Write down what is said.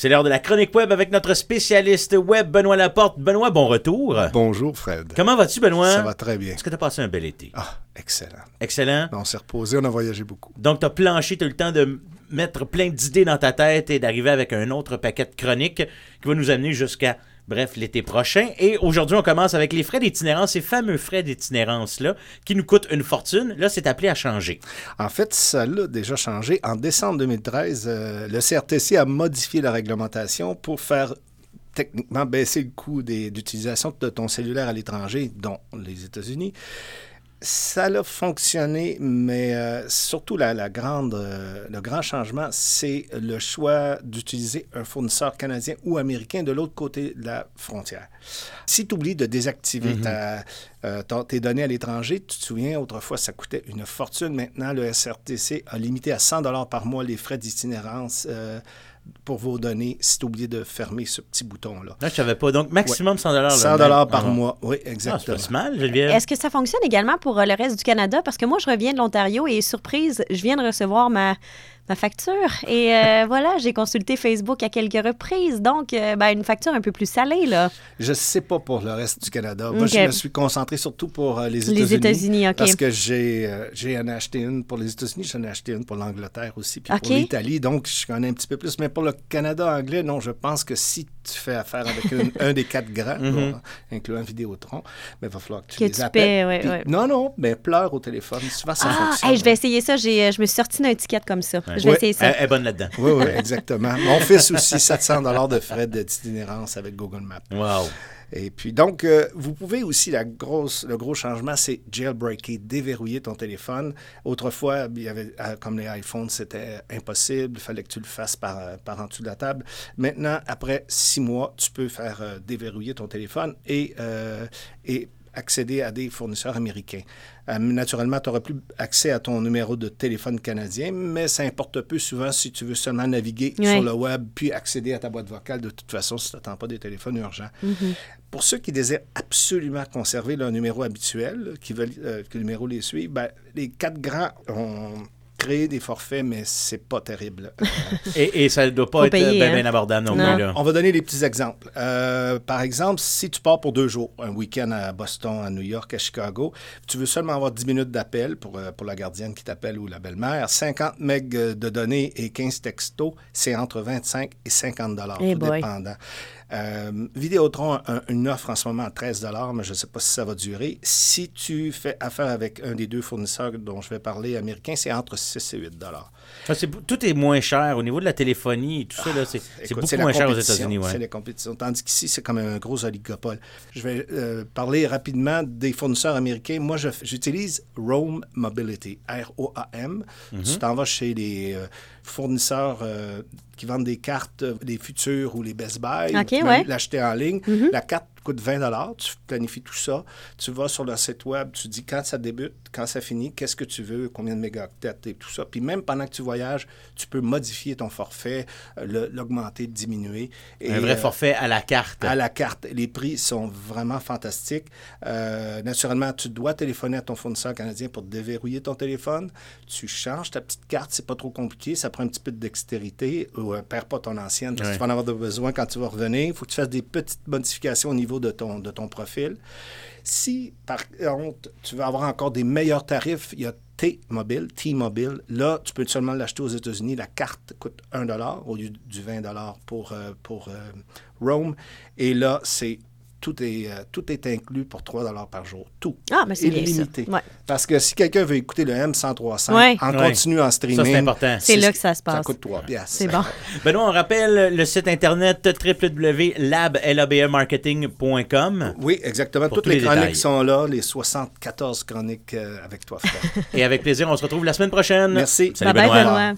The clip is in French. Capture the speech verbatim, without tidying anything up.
C'est l'heure de la chronique web avec notre spécialiste web, Benoît Laporte. Benoît, bon retour. Bonjour, Fred. Comment vas-tu, Benoît? Ça va très bien. Est-ce que tu as passé un bel été? Ah, excellent. Excellent. On s'est reposé, on a voyagé beaucoup. Donc, tu as planché, tu as eu le temps de mettre plein d'idées dans ta tête et d'arriver avec un autre paquet de chroniques qui va nous amener jusqu'à, bref, l'été prochain. Et aujourd'hui, on commence avec les frais d'itinérance, ces fameux frais d'itinérance-là qui nous coûtent une fortune. Là, c'est appelé à changer. En fait, ça l'a déjà changé. En décembre deux mille treize, euh, le C R T C a modifié la réglementation pour faire techniquement baisser le coût des, d'utilisation de ton cellulaire à l'étranger, dont les États-Unis. Ça a fonctionné, mais euh, surtout la, la grande, euh, le grand changement, c'est le choix d'utiliser un fournisseur canadien ou américain de l'autre côté de la frontière. Si tu oublies de désactiver mm-hmm. ta, euh, ta, tes données à l'étranger, tu te souviens, autrefois, ça coûtait une fortune. Maintenant, le C R T C a limité à cent dollars par mois les frais d'itinérance euh, pour vos données si tu as oublié de fermer ce petit bouton-là. Là, je ne savais pas. Donc, maximum ouais. cent dollars. cent dollars par ah. mois, oui, exactement. Ah, c'est pas mal, Geneviève. Est-ce que ça fonctionne également pour le reste du Canada? Parce que moi, je reviens de l'Ontario et surprise, je viens de recevoir ma, ma facture. Et euh, voilà, j'ai consulté Facebook à quelques reprises. Donc, euh, ben, une facture un peu plus salée, là. Je ne sais pas pour le reste du Canada. Okay. Moi, je me suis concentré surtout pour euh, les États-Unis. Les États-Unis, OK. Parce que j'ai, euh, j'ai en acheté une pour les États-Unis, j'en ai acheté une pour l'Angleterre aussi, puis okay. pour l'Italie. Donc, je connais un petit peu plus. Mais pour le Canada anglais, non, je pense que si tu fais affaire avec une, un des quatre grands, mm-hmm. bon, incluant Vidéotron, mais il va falloir que tu que les tu appelles. Paies, ouais, puis, ouais. Non, non, mais pleure au téléphone. Souvent, ça ah, fonctionne. Hey, je vais essayer ça. J'ai, je me suis sorti d'un ticket comme ça. Ouais. Je vais ouais. essayer ça. Elle est bonne là-dedans. Oui, oui, exactement. Mon fils aussi, sept cents dollars de frais d'itinérance avec Google Maps. Wow. Et puis, donc, euh, vous pouvez aussi, la grosse, le gros changement, c'est jailbreaker, déverrouiller ton téléphone. Autrefois, il y avait, comme les iPhones, c'était impossible. Il fallait que tu le fasses par, par en dessous de la table. Maintenant, après six mois, tu peux faire euh, déverrouiller ton téléphone et, euh, et accéder à des fournisseurs américains. Euh, naturellement, tu n'auras plus accès à ton numéro de téléphone canadien, mais ça importe peu souvent si tu veux seulement naviguer oui. sur le web puis accéder à ta boîte vocale de toute façon si tu n'attends pas des téléphones urgents. Mm-hmm. Pour ceux qui désirent absolument conserver leur numéro habituel, qui veulent euh, que le numéro les suive, ben, les quatre grands ont créé des forfaits, mais c'est pas terrible. et, et ça ne doit pas Faut être payer, bien hein? bien abordable non, non plus. Là. On va donner des petits exemples. Euh, par exemple, si tu pars pour deux jours, un week-end à Boston, à New York, à Chicago, tu veux seulement avoir dix minutes d'appel pour, pour la gardienne qui t'appelle ou la belle-mère, cinquante mégas de données et quinze textos, c'est entre vingt-cinq et cinquante dollars, hey tout boy. dépendant. Euh, Vidéotron a un, une offre en ce moment à treize dollars, mais je ne sais pas si ça va durer. Si tu fais affaire avec un des deux fournisseurs dont je vais parler, américain, c'est entre six et huit dollars. Ah, c'est, tout est moins cher. Au niveau de la téléphonie et tout ça, là, c'est, ah, c'est écoute, beaucoup c'est moins cher aux États-Unis. Ouais. C'est la compétition. Tandis qu'ici, c'est comme un gros oligopole. Je vais euh, parler rapidement des fournisseurs américains. Moi, je, j'utilise Roam Mobility, R O A M. Mm-hmm. Tu t'en vas chez les euh, fournisseurs euh, qui vendent des cartes, les Futurs ou les Best Buy. Okay, tu ouais. peux l'acheter en ligne. Mm-hmm. La carte coûte vingt dollars, tu planifies tout ça, tu vas sur leur site web, tu dis quand ça débute, quand ça finit, qu'est-ce que tu veux, combien de mégaoctets et tout ça. Puis même pendant que tu voyages, tu peux modifier ton forfait, le, l'augmenter, le diminuer. Et, un vrai euh, forfait à la carte. À la carte. Les prix sont vraiment fantastiques. Euh, naturellement, tu dois téléphoner à ton fournisseur canadien pour déverrouiller ton téléphone. Tu changes ta petite carte, c'est pas trop compliqué, ça prend un petit peu de dextérité. Ou euh, perds pas ton ancienne, parce ouais. que tu vas en avoir besoin quand tu vas revenir. Il faut que tu fasses des petites modifications au niveau de ton, de ton profil. Si, par contre, tu veux avoir encore des meilleurs tarifs, il y a T-Mobile, T-Mobile. Là, tu peux seulement l'acheter aux États-Unis. La carte coûte un dollar au lieu du vingt dollars pour, euh, pour euh, Roam. Et là, c'est Tout est, euh, tout est inclus pour trois dollars par jour. Tout. Ah, mais c'est illimité. Bien ça. Ouais. Parce que si quelqu'un veut écouter le M cent trois cinq ouais. en ouais. continu, en streaming... Ça, c'est important. C'est, c'est là que ça se passe. Ça coûte trois piastres. C'est bon. Benoît, on rappelle le site Internet w w w point lab marketing point com. Oui, exactement. Toutes les, les chroniques détails. Sont là, les soixante-quatorze chroniques euh, avec toi, Fred. Et avec plaisir, on se retrouve la semaine prochaine. Merci. Salut, bye Benoît. Bye, Benoît.